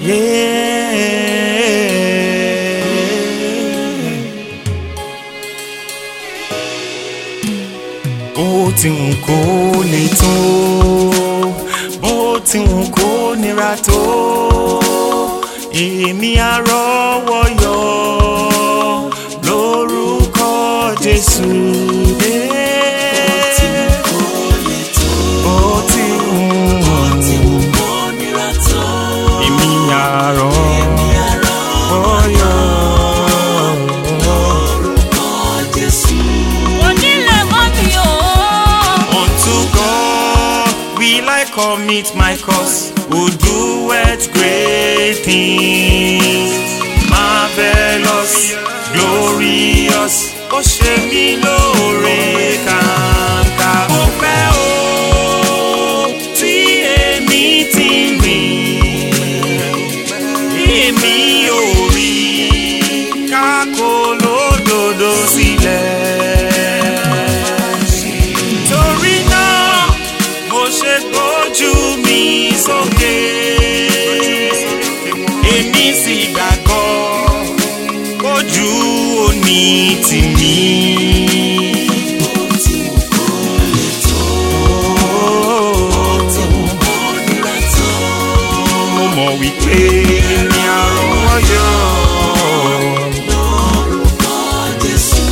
Bó ti wù kó le tó, bó ti wù kó nira tó, èmi á rọ́wọ́ yọ lórúkọ Jésù. Bó ti wù kó nira tó, èmi á rọ́wọ́ yọ lórúkọ Jésù. I commit my cause, who doeth great things, marvelous, glorious. Ó ṣe mí lóore kàńkà. Ó pẹ́ o tí èmi ti rìn, èmi ò rí kákó lódodo sílẹ̀. Torí náà mo ṣe gbójú mi sókè, èmi sì gbàgbọ́ ojú òní tì mí. Mo mọ̀ wípé èmi á rọ́wọ́ yọ lórúkọ Jésù.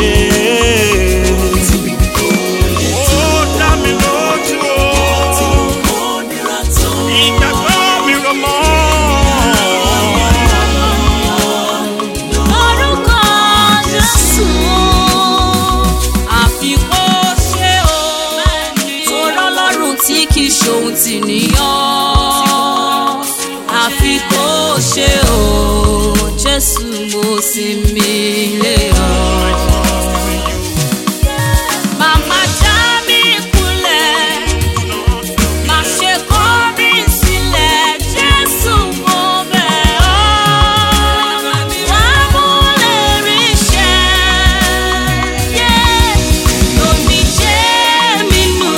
Ohun tí nìyàn àfi kó ṣe o, Jésù mo sinmi lé ọ. Màmá já mi kulẹ̀, má ṣe kọ̀ mí sílẹ̀, Jésù mo bẹ̀ ọ́. Wá múlẹ̀ rí iṣẹ́, lómi jẹ́ mi nù.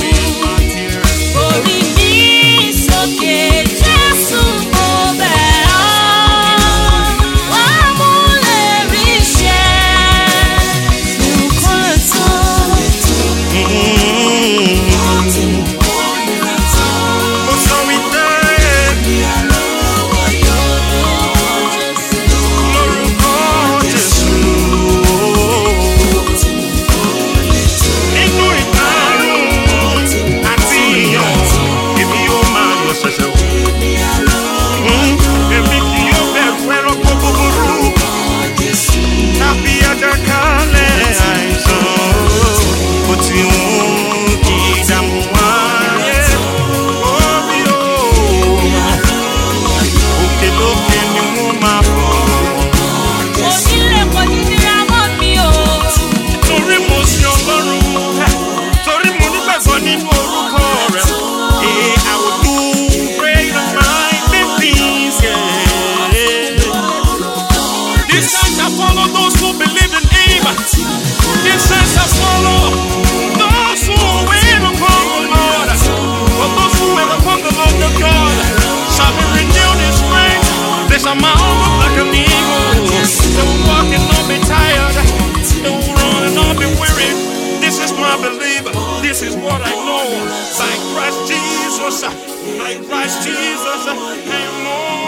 I'm out like an eagle. Don't walk and not be tired. Don't run and not be weary. This is my believer. This is what I know. By Christ Jesus, I am more.